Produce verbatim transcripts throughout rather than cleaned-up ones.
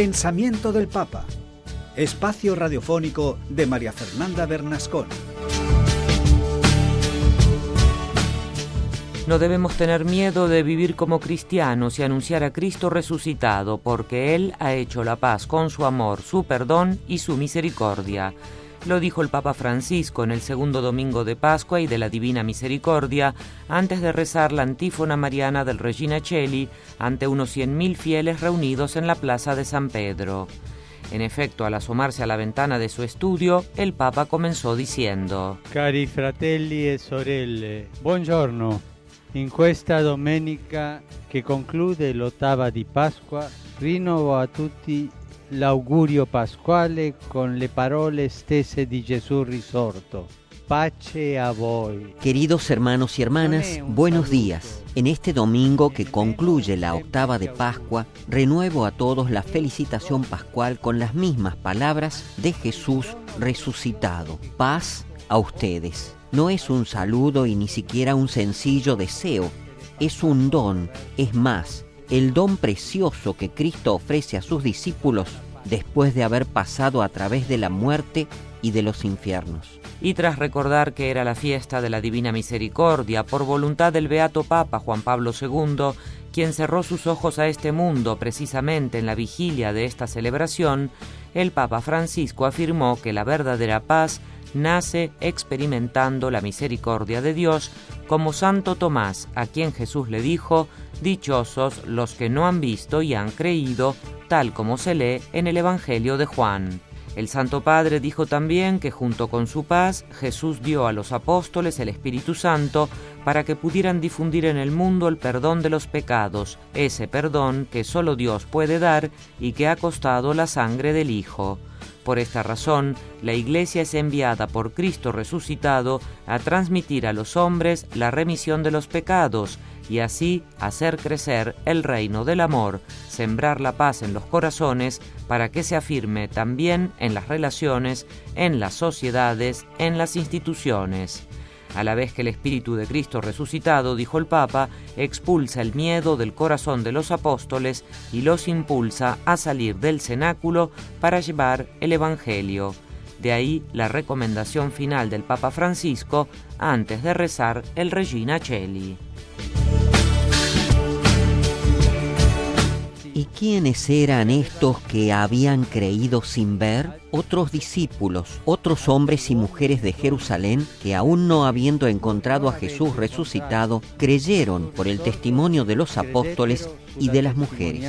Pensamiento del Papa. Espacio radiofónico de María Fernanda Bernascón. No debemos tener miedo de vivir como cristianos y anunciar a Cristo resucitado, porque Él ha hecho la paz con su amor, su perdón y su misericordia. Lo dijo el Papa Francisco en el segundo domingo de Pascua y de la Divina Misericordia, antes de rezar la antífona mariana del Regina Coeli ante unos cien mil fieles reunidos en la plaza de San Pedro. En efecto, al asomarse a la ventana de su estudio, el Papa comenzó diciendo: Cari fratelli e sorelle, buongiorno. In questa domenica che conclude l'ottava di Pasqua, rinnovo a tutti l'augurio pasquale con le parole stesse di Gesù risorto. Pace a voi. Queridos hermanos y hermanas, buenos días. En este domingo que concluye la octava de Pascua, renuevo a todos la felicitación pascual con las mismas palabras de Jesús resucitado. Paz a ustedes. No es un saludo y ni siquiera un sencillo deseo, es un don, es más, el don precioso que Cristo ofrece a sus discípulos después de haber pasado a través de la muerte y de los infiernos. Y tras recordar que era la fiesta de la Divina Misericordia, por voluntad del Beato Papa Juan Pablo segundo, quien cerró sus ojos a este mundo precisamente en la vigilia de esta celebración, el Papa Francisco afirmó que la verdadera paz nace experimentando la misericordia de Dios, como Santo Tomás, a quien Jesús le dijo: dichosos los que no han visto y han creído, tal como se lee en el Evangelio de Juan. El Santo Padre dijo también que junto con su paz, Jesús dio a los apóstoles el Espíritu Santo para que pudieran difundir en el mundo el perdón de los pecados, ese perdón que solo Dios puede dar y que ha costado la sangre del Hijo. Por esta razón, la Iglesia es enviada por Cristo resucitado a transmitir a los hombres la remisión de los pecados y así hacer crecer el reino del amor, sembrar la paz en los corazones para que se afirme también en las relaciones, en las sociedades, en las instituciones. A la vez que el Espíritu de Cristo resucitado, dijo el Papa, expulsa el miedo del corazón de los apóstoles y los impulsa a salir del cenáculo para llevar el Evangelio. De ahí la recomendación final del Papa Francisco antes de rezar el Regina Coeli. ¿Y quiénes eran estos que habían creído sin ver? Otros discípulos, otros hombres y mujeres de Jerusalén que, aún no habiendo encontrado a Jesús resucitado, creyeron por el testimonio de los apóstoles y de las mujeres.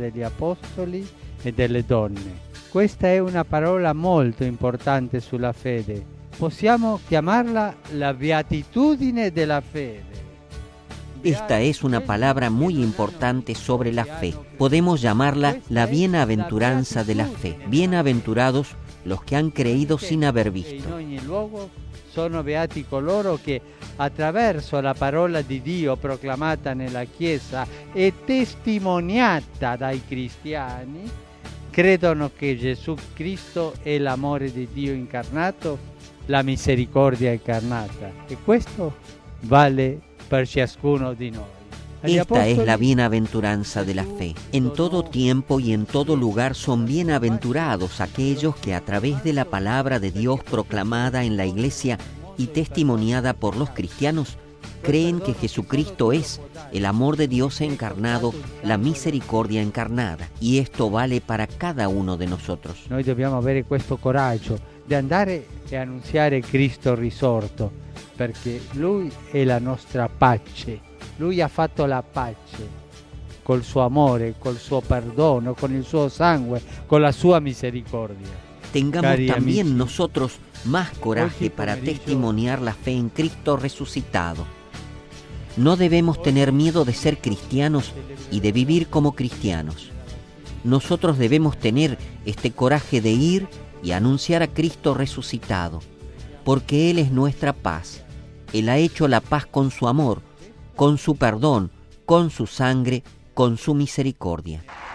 Questa è una parola molto importante sulla fede. Possiamo chiamarla la beatitudine della fede. Esta es una palabra muy importante sobre la fe. Podemos llamarla la bienaventuranza de la fe. Bienaventurados los que han creído sin haber visto. In ogni luogo sono beati coloro che attraverso la parola di Dio proclamata nella Chiesa e testimoniata dai cristiani credono che Gesù Cristo è l'amore di Dio incarnato, la misericordia incarnata. E questo vale per ciascuno di noi. Esta es la bienaventuranza de la fe. En todo tiempo y en todo lugar son bienaventurados aquellos que a través de la palabra de Dios proclamada en la Iglesia y testimoniada por los cristianos, creen que Jesucristo es el amor de Dios encarnado, la misericordia encarnada. Y esto vale para cada uno de nosotros. Noi dobbiamo avere questo coraggio di andare e annunziare Cristo risorto, perché Lui è la nostra pace. Lui ha fatto la pace col suo amore, col suo perdono, con il suo sangue, con la sua misericordia. Tengamos Cari también amici, nosotros más coraje hoy para pomeriggio- testimoniar la fe en Cristo resucitado. No debemos tener miedo de ser cristianos y de vivir como cristianos. Nosotros debemos tener este coraje de ir y anunciar a Cristo resucitado, porque Él es nuestra paz. Él ha hecho la paz con su amor, con su perdón, con su sangre, con su misericordia.